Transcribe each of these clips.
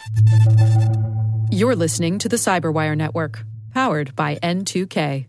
You're listening to the Cyberwire Network, powered by N2K.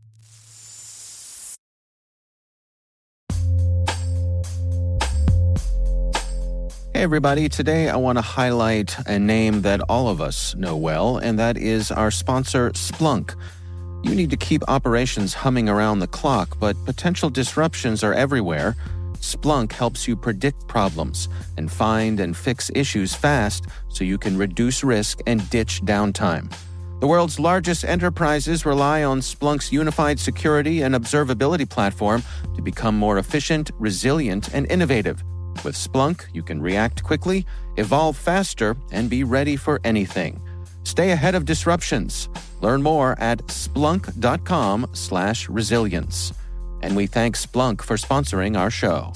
Hey everybody, today I want to highlight a name that all of us know well, and that is our sponsor, Splunk. You need to keep operations humming around the clock, but potential disruptions are everywhere. Splunk helps you predict problems and find and fix issues fast so you can reduce risk and ditch downtime. The world's largest enterprises rely on Splunk's unified security and observability platform to become more efficient, resilient, and innovative. With Splunk, you can react quickly, evolve faster, and be ready for anything. Stay ahead of disruptions. Learn more at splunk.com/resilience. And we thank Splunk for sponsoring our show.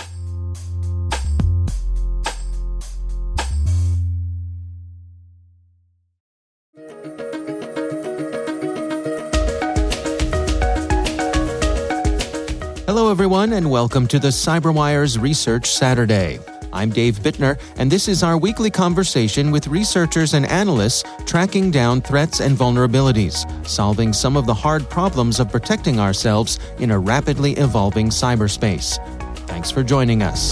Hello, everyone, and welcome to the CyberWire's Research Saturday. I'm Dave Bittner, and this is our weekly conversation with researchers and analysts tracking down threats and vulnerabilities, solving some of the hard problems of protecting ourselves in a rapidly evolving cyberspace. Thanks for joining us.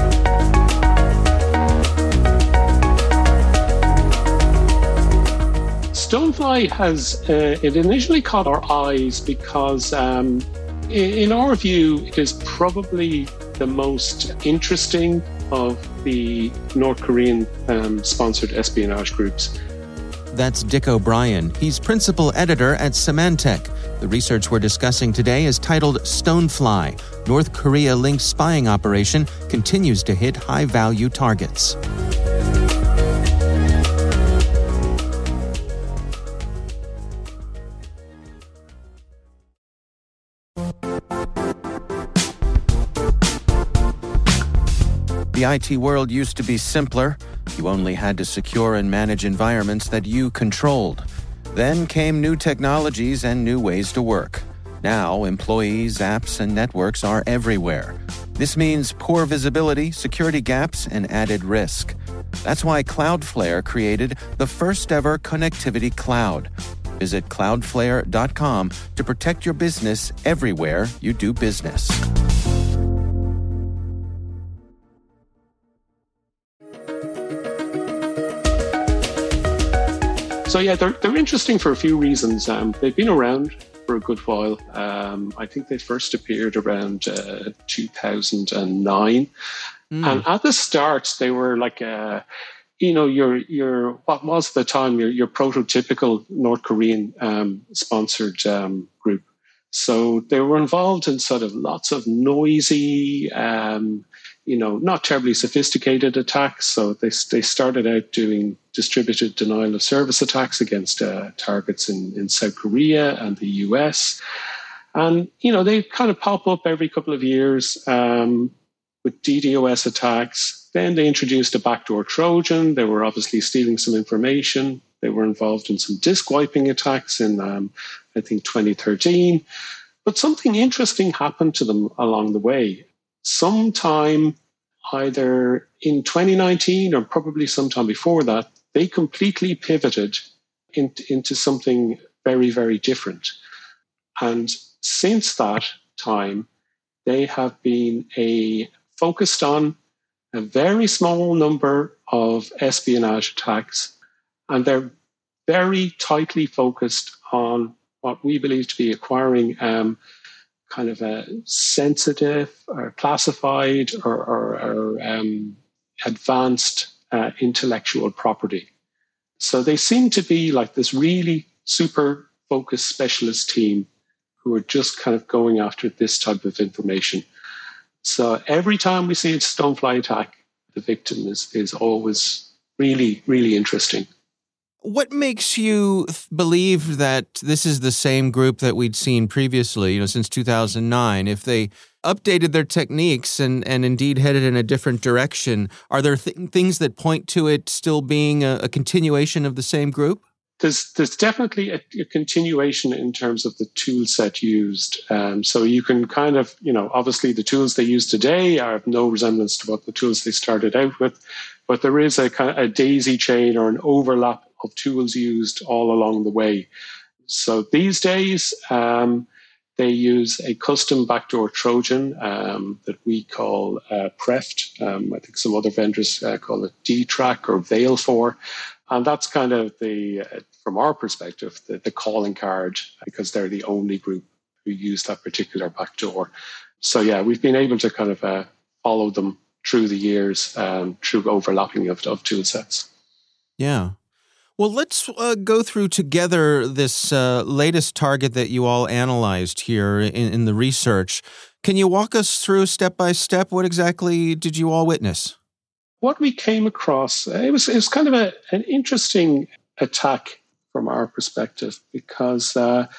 Stonefly it initially caught our eyes because in our view, it is probably the most interesting of the North Korean sponsored espionage groups. That's Dick O'Brien. He's principal editor at Symantec. The research we're discussing today is titled Stonefly. North Korea-linked spying operation continues to hit high-value targets. The IT world used to be simpler. You only had to secure and manage environments that you controlled. Then came new technologies and new ways to work. Now, employees, apps, and networks are everywhere. This means poor visibility, security gaps, and added risk. That's why Cloudflare created the first-ever connectivity cloud. Visit cloudflare.com to protect your business everywhere you do business. So yeah, they're interesting for a few reasons. They've been around for a good while. I think they first appeared around 2009, and at the start they were like your what was at the time your prototypical North Korean sponsored group. So they were involved in sort of lots of noisy, not terribly sophisticated attacks. So they started out doing distributed denial of service attacks against targets in South Korea and the US. And, they kind of pop up every couple of years with DDoS attacks. Then they introduced a backdoor Trojan. They were obviously stealing some information. They were involved in some disk wiping attacks in, I think, 2013. But something interesting happened to them along the way. Sometime either in 2019 or probably sometime before that, they completely pivoted into something very, very different. And since that time, they have been focused on a very small number of espionage attacks, and they're very tightly focused on what we believe to be acquiring kind of a sensitive or classified or advanced intellectual property. So they seem to be like this really super focused specialist team who are just kind of going after this type of information. So every time we see a Stonefly attack, the victim is always really, really interesting. What makes you believe that this is the same group that we'd seen previously, since 2009? If they updated their techniques and indeed headed in a different direction, are there things that point to it still being a continuation of the same group? There's definitely a continuation in terms of the tool set used. So you can kind of, obviously the tools they use today have no resemblance to what the tools they started out with. but there is a kind of a daisy chain or an overlap of tools used all along the way. So these days, they use a custom backdoor Trojan that we call Preft. I think some other vendors call it D-Track or Veil4. And that's kind of from our perspective, the calling card, because they're the only group who use that particular backdoor. So yeah, we've been able to kind of follow them through the years, through overlapping of tool sets. Yeah. Well, let's go through together this latest target that you all analyzed here in the research. Can you walk us through step by step? What exactly did you all witness? What we came across, it was kind of an interesting attack from our perspective, because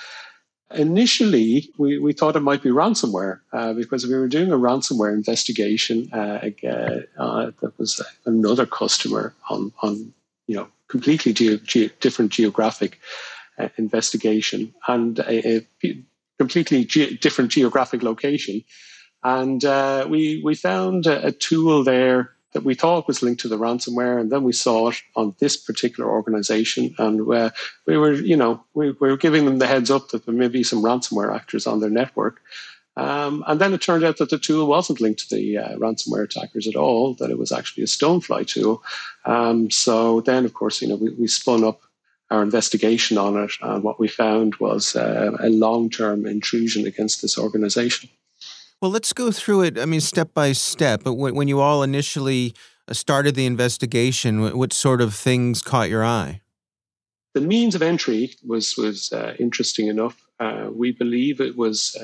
initially we thought it might be ransomware, because we were doing a ransomware investigation. That was another customer on completely different geographic investigation and a completely different geographic location. And we found a tool there that we thought was linked to the ransomware, and then we saw it on this particular organization, and we were giving them the heads up that there may be some ransomware actors on their network. And then it turned out that the tool wasn't linked to the ransomware attackers at all, that it was actually a Stonefly tool. So then, of course, we spun up our investigation on it, and what we found was a long-term intrusion against this organization. Well, let's go through it, step by step. But when you all initially started the investigation, what sort of things caught your eye? The means of entry was interesting enough. We believe it was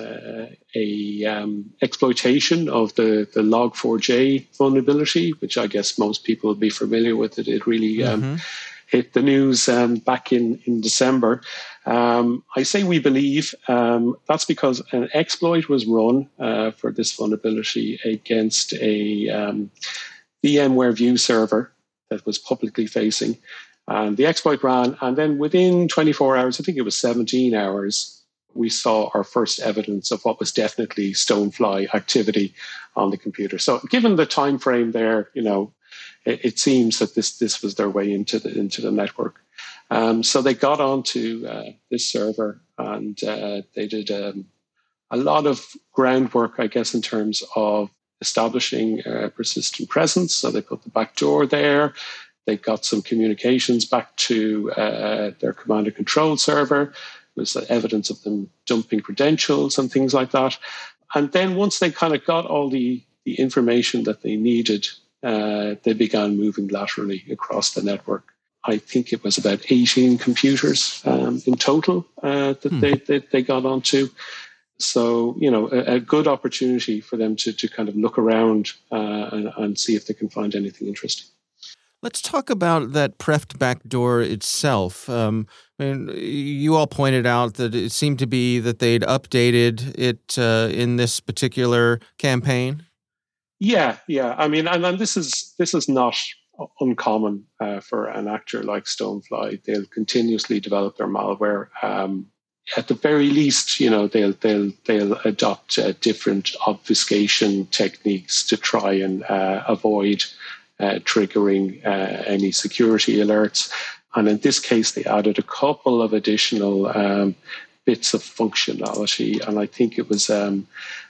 exploitation of the Log4j vulnerability, which I guess most people will be familiar with. It really hit the news back in December. I say we believe. That's because an exploit was run for this vulnerability against a VMware View server that was publicly facing. And the exploit ran, and then within 24 hours, I think it was 17 hours, we saw our first evidence of what was definitely Stonefly activity on the computer. So given the time frame there, it seems that this was their way into the network. So they got onto this server, and they did a lot of groundwork, I guess, in terms of establishing a persistent presence. So they put the back door there. They got some communications back to their command and control server. There was evidence of them dumping credentials and things like that. And then once they kind of got all the information that they needed, they began moving laterally across the network. I think it was about 18 computers in total that they got onto. So, a good opportunity for them to kind of look around and see if they can find anything interesting. Let's talk about that Preft backdoor itself. You all pointed out that it seemed to be that they'd updated it in this particular campaign. Yeah. And this is not uncommon for an actor like Stonefly. They'll continuously develop their malware. At the very least, they'll adopt different obfuscation techniques to try and avoid triggering any security alerts. And in this case, they added a couple of additional bits of functionality. And I think it was an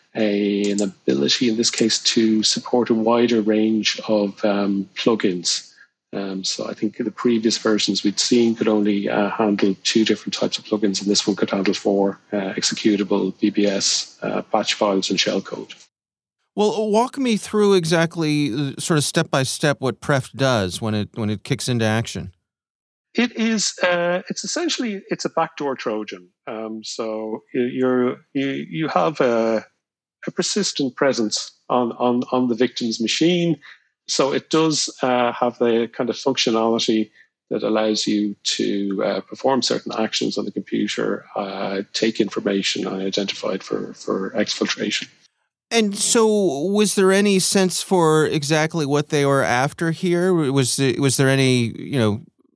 ability in this case to support a wider range of plugins. So I think the previous versions we'd seen could only handle 2 different types of plugins, and this one could handle 4: executable, BBS, batch files, and shellcode. Well, walk me through exactly, sort of step by step, what Preft does when it kicks into action. It is. It's essentially a backdoor Trojan. So you have a persistent presence on the victim's machine. So it does have the kind of functionality that allows you to perform certain actions on the computer, take information unidentified for exfiltration. And so was there any sense for exactly what they were after here? Was there any,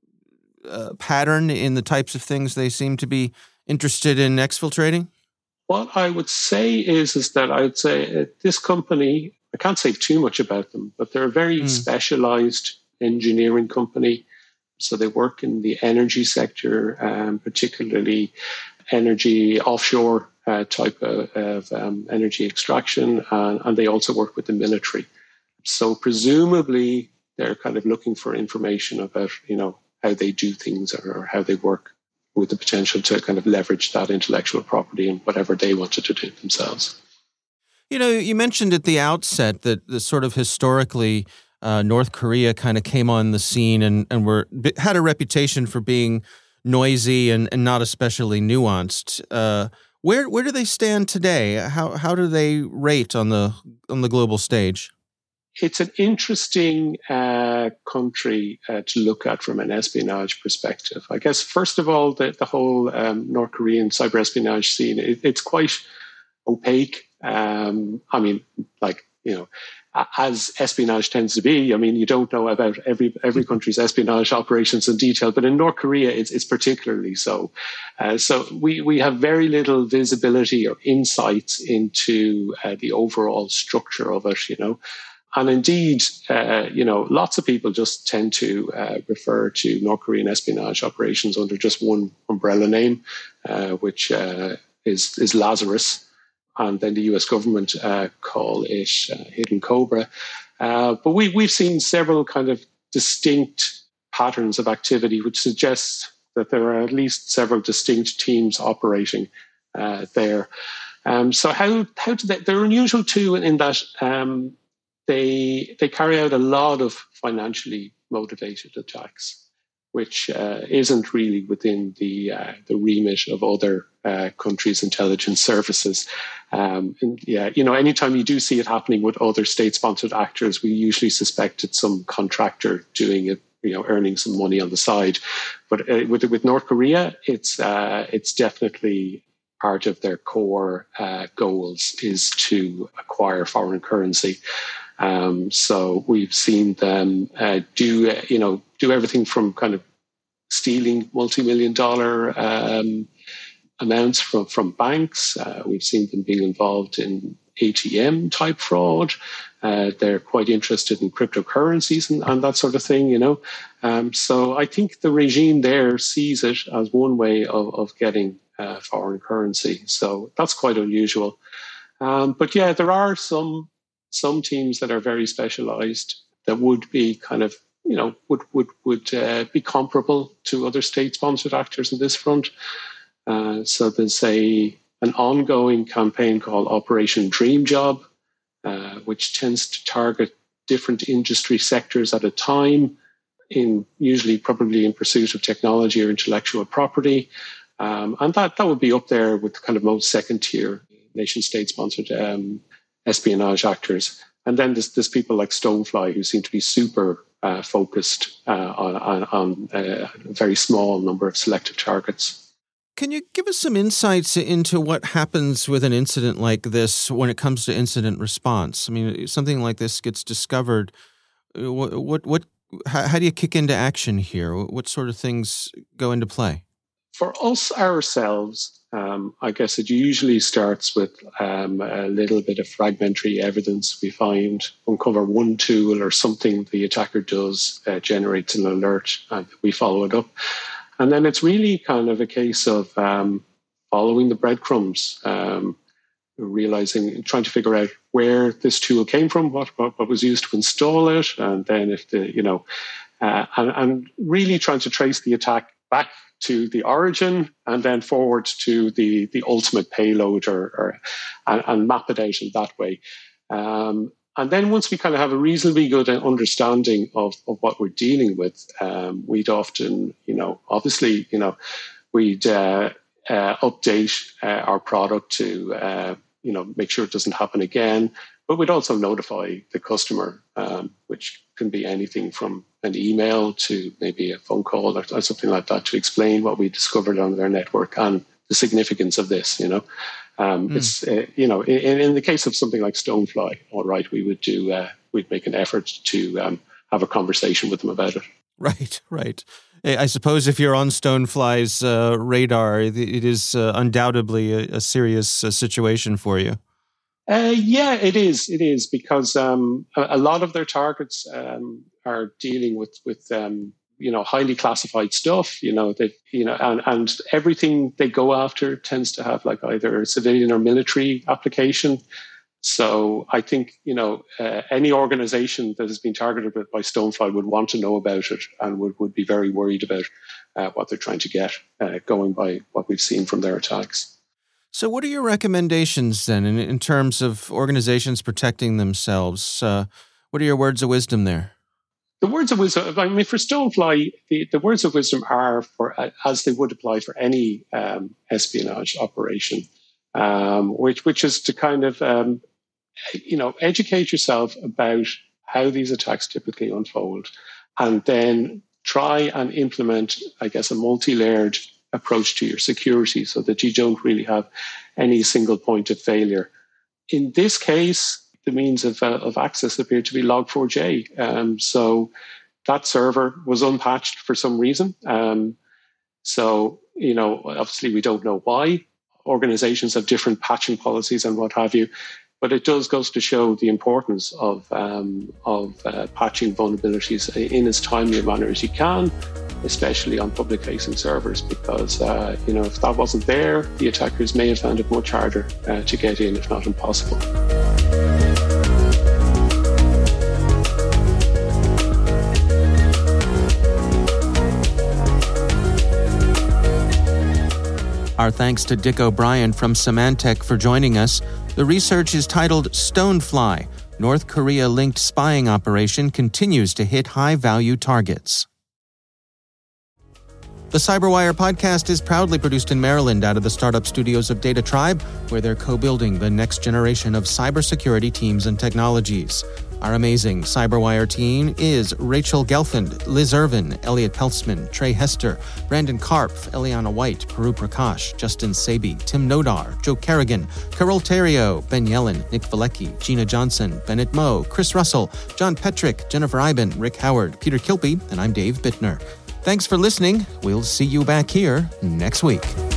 pattern in the types of things they seem to be interested in exfiltrating? What I would say is that I would say this company, I can't say too much about them, but they're a very specialized engineering company. So they work in the energy sector, particularly energy offshore type of energy extraction, and they also work with the military. So presumably they're kind of looking for information about, how they do things or how they work, with the potential to kind of leverage that intellectual property in whatever they wanted to do themselves. You mentioned at the outset that the sort of historically North Korea kind of came on the scene and had a reputation for being noisy and not especially nuanced. Where do they stand today? How do they rate on the global stage? It's an interesting country to look at from an espionage perspective. I guess, first of all, the whole North Korean cyber espionage scene, it's quite opaque. As espionage tends to be, you don't know about every country's espionage operations in detail, but in North Korea, it's particularly so. So we have very little visibility or insights into the overall structure of it, And indeed, lots of people just tend to refer to North Korean espionage operations under just one umbrella name, which is Lazarus. And then the US government call it Hidden Cobra. But we've seen several kind of distinct patterns of activity, which suggests that there are at least several distinct teams operating there. So how do they're unusual too in that they carry out a lot of financially motivated attacks, which isn't really within the remit of other countries' intelligence services. Anytime you do see it happening with other state-sponsored actors, we usually suspect it's some contractor doing it, earning some money on the side. But with North Korea, it's definitely part of their core goals is to acquire foreign currency. So we've seen them do everything from kind of stealing multi-million-dollar amounts from banks. We've seen them being involved in ATM type fraud. They're quite interested in cryptocurrencies and that sort of thing, So I think the regime there sees it as one way of getting foreign currency. So that's quite unusual. But yeah, there are some teams that are very specialized that would be kind of, would be comparable to other state-sponsored actors in this front. So there's an ongoing campaign called Operation Dream Job, which tends to target different industry sectors at a time, usually probably in pursuit of technology or intellectual property. And that would be up there with kind of most second-tier nation-state-sponsored espionage actors. And then there's people like Stonefly who seem to be super focused on a very small number of selected targets. Can you give us some insights into what happens with an incident like this when it comes to incident response? I mean, something like this gets discovered. How do you kick into action here? What sort of things go into play? For us ourselves, I guess it usually starts with a little bit of fragmentary evidence. We uncover one tool or something the attacker does, generates an alert, and we follow it up. And then it's really kind of a case of following the breadcrumbs, trying to figure out where this tool came from, what was used to install it, and then if and really trying to trace the attack back to the origin and then forward to the ultimate payload and map it out in that way. And then once we kind of have a reasonably good understanding of what we're dealing with, we'd often, we'd update our product to, make sure it doesn't happen again. But we'd also notify the customer, which can be anything from an email to maybe a phone call or something like that, to explain what we discovered on their network and the significance of this. It's in the case of something like Stonefly, all right, we would we'd make an effort to have a conversation with them about it. Right. I suppose if you're on Stonefly's radar, it is undoubtedly a serious situation for you. Yeah, it is. It is because a lot of their targets are dealing with highly classified stuff. And everything they go after tends to have like either a civilian or military application. So I think, any organization that has been targeted by Stonefly would want to know about it and would be very worried about what they're trying to get, going by what we've seen from their attacks. So what are your recommendations then in terms of organizations protecting themselves? What are your words of wisdom there? The words of wisdom, for Stonefly, the words of wisdom are as they would apply for any espionage operation, which is to kind of, educate yourself about how these attacks typically unfold, and then try and implement, I guess, a multi-layered approach to your security so that you don't really have any single point of failure. In this case, the means of access appeared to be Log4j. So that server was unpatched for some reason. Obviously we don't know why. Organizations have different patching policies and what have you. But it does go to show the importance of patching vulnerabilities in as timely a manner as you can, especially on public-facing servers, because if that wasn't there, the attackers may have found it much harder to get in, if not impossible. Our thanks to Dick O'Brien from Symantec for joining us. The research is titled Stonefly. North Korea-linked spying operation continues to hit high-value targets. The CyberWire podcast is proudly produced in Maryland out of the startup studios of Data Tribe, where they're co-building the next generation of cybersecurity teams and technologies. Our amazing CyberWire team is Rachel Gelfand, Liz Irvin, Elliot Peltzman, Trey Hester, Brandon Karpf, Eliana White, Puru Prakash, Justin Sabi, Tim Nodar, Joe Kerrigan, Carol Terrio, Ben Yellen, Nick Valecki, Gina Johnson, Bennett Moe, Chris Russell, John Petrick, Jennifer Iben, Rick Howard, Peter Kilpie, and I'm Dave Bittner. Thanks for listening. We'll see you back here next week.